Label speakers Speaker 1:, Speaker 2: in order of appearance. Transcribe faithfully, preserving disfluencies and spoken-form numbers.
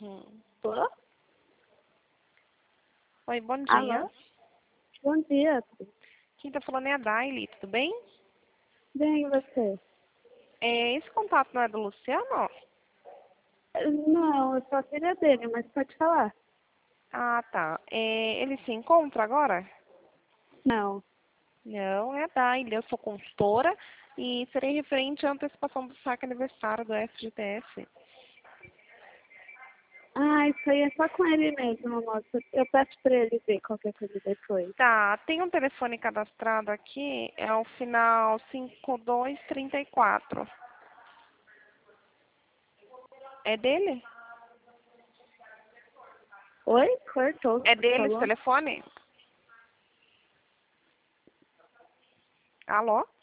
Speaker 1: Uhum.
Speaker 2: Tô?
Speaker 1: Oi, bom dia.
Speaker 2: Alô? Bom dia.
Speaker 1: Quem tá falando é a Daily, tudo bem?
Speaker 2: Bem, e você?
Speaker 1: É, esse contato não é do Luciano?
Speaker 2: Não, eu sou a filha dele, mas pode falar.
Speaker 1: Ah, tá. É, ele se encontra agora?
Speaker 2: Não.
Speaker 1: Não, é a Daily. Eu sou consultora e serei referente à antecipação do saque aniversário do F G T S.
Speaker 2: Ah, isso aí é só com ele mesmo, moça. Eu peço pra ele ver qualquer coisa depois.
Speaker 1: Tá, tem um telefone cadastrado aqui, é o final cinco dois três quatro. É dele?
Speaker 2: Oi? Cortou o
Speaker 1: É
Speaker 2: que você
Speaker 1: dele esse
Speaker 2: falou?
Speaker 1: telefone? Alô?